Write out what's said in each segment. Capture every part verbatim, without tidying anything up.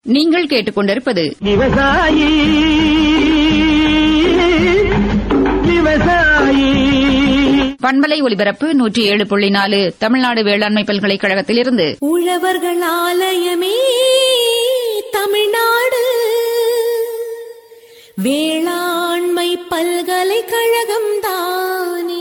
நீங்கள் கேட்டுக்கொண்டிருப்பது விவசாயி விவசாயி பண்பலை ஒலிபரப்பு நூற்றி ஏழு புள்ளி நாலு தமிழ்நாடு வேளாண்மை பல்கலைக்கழகத்திலிருந்து உழவர்கள் ஆலயமே தமிழ்நாடு வேளாண்மை பல்கலைக்கழகம் தானே.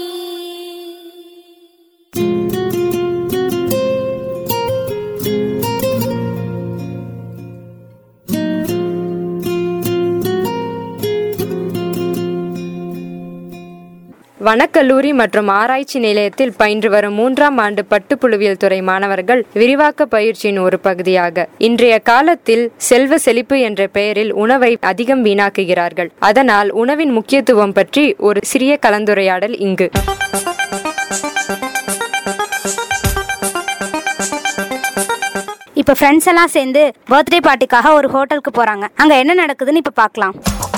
வனக்கல்லூரி மற்றும் ஆராய்ச்சி நிலையத்தில் பயின்று வரும் மூன்றாம் ஆண்டு பட்டுப்புழுவியல் துறை மாணவர்கள் விரிவாக்க பயிற்சியின் ஒரு பகுதியாக இன்றைய காலத்தில் செல்வ செழிப்பு என்ற பெயரில் உணவை அதிகம் வீணாக்குகிறார்கள். அதனால் உணவின் முக்கியத்துவம் பற்றி ஒரு சிறிய கலந்துரையாடல் இங்கு. இப்ப ஃப்ரெண்ட்ஸ் எல்லாம் சேர்ந்து பர்த்டே பார்ட்டிக்காக ஒரு ஹோட்டலுக்கு போறாங்க. அங்க என்ன நடக்குதுன்னு இப்ப பார்க்கலாம்.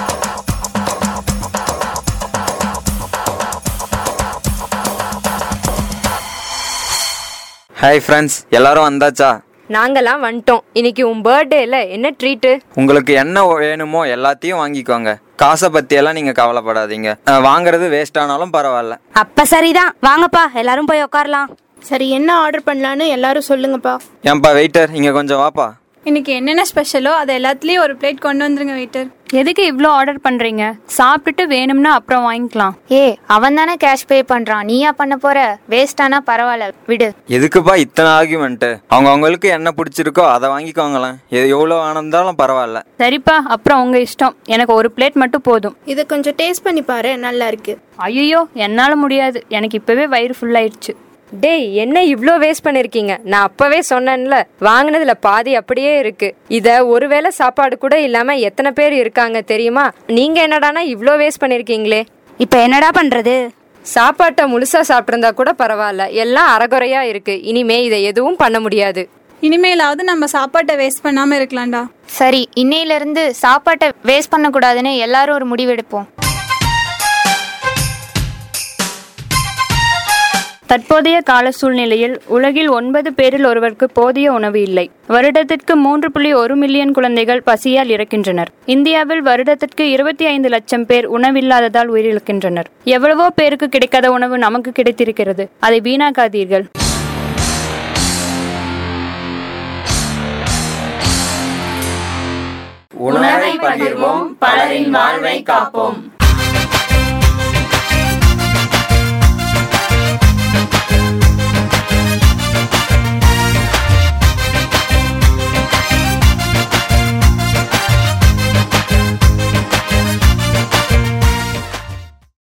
ஹாய் ஃப்ரெண்ட்ஸ், எல்லாரும் வந்தாச்சா? நாங்கெல்லாம் வந்துட்டோம். இன்னைக்கு உன் பர்த்டேல என்ன ட்ரீட்டு? உங்களுக்கு என்ன வேணுமோ எல்லாத்தையும் வாங்கிக்கோங்க. காசை பத்தி எல்லாம் நீங்க கவலைப்படாதீங்க. வாங்குறது வேஸ்ட் ஆனாலும் பரவாயில்ல. அப்ப சரிதான், வாங்கப்பா எல்லாரும் போய் உட்காரலாம். சரி, என்ன ஆர்டர் பண்ணலான்னு எல்லாரும் சொல்லுங்கப்பா. ஏன்பா வெயிட்டர், இங்க கொஞ்சம் வாப்பா. இன்னைக்கு என்னென்ன ஸ்பெஷலோ அதை எல்லாத்துலயும் ஒரு பிளேட் கொண்டு வந்துருங்க வெயிட்டர். எதுக்கு இவ்ளோ ஆர்டர் பண்றீங்க? சாப்பிட்டுட்டு வேணும்னா அப்புறம் வாங்கிக்கலாம். ஏ, அவன் தானே கேஷ் பே பண்றான், நீயா பண்ண போற? வேஸ்ட் ஆனா பரவாயில்ல, விடு. எதுக்குப்பா இத்தனை ஆர்கியூமெண்ட்? அவங்க அவங்களுக்கு என்ன பிடிச்சிருக்கோ அதை வாங்கிக்கோங்களேன். எவ்வளவு ஆனந்தாலும் பரவாயில்ல. சரிப்பா, அப்புறம் உங்க இஷ்டம். எனக்கு ஒரு பிளேட் மட்டும் போதும். இதை கொஞ்சம் டேஸ்ட் பண்ணி பாரு, நல்லா இருக்கு. ஐயோ, என்னால முடியாது, எனக்கு இப்பவே வயிறு ஃபுல் ஆயிடுச்சு. டேய், என்ன இவ்ளோ வேஸ்ட் பண்ணிருக்கீங்க? நான் அப்பவே சொன்னேன்ல, வாங்கினதுல பாதி அப்படியே இருக்கு. இத ஒருவேளை சாப்பாடு கூட இல்லாம எத்தனை பேர் இருக்காங்க தெரியுமா? நீங்க என்னடானா இவ்ளோ வேஸ்ட் பண்ணிருக்கீங்களே. இப்ப என்னடா பண்றது? சாப்பாட்டை முழுசா சாப்பிட்டிருந்தா கூட பரவாயில்ல, எல்லாம் அரைகுறையா இருக்கு. இனிமே இதை எதுவும் பண்ண முடியாது. இனிமேலாவது நம்ம சாப்பாட்டை வேஸ்ட் பண்ணாம இருக்கலாம்டா. சரி, இன்னையில இருந்து சாப்பாட்டை வேஸ்ட் பண்ண கூடாதுன்னு எல்லாரும் ஒரு முடிவெடுப்போம். தற்போதைய கால சூழ்நிலையில் உலகில் ஒன்பது பேரில் ஒருவருக்கு போதிய உணவு இல்லை. வருடத்திற்கு மூன்று புள்ளி ஒரு மில்லியன் குழந்தைகள் பசியால் இறக்கின்றனர். இந்தியாவில் வருடத்திற்கு இருபத்தி ஐந்து லட்சம் பேர் உணவில்லாததால் உயிரிழக்கின்றனர். எவ்வளவோ பேருக்கு கிடைக்காத உணவு நமக்கு கிடைத்திருக்கிறது, அதை வீணாக்காதீர்கள். உணவை பகிர்வோம், பலரின் வாழ்வை காப்போம்.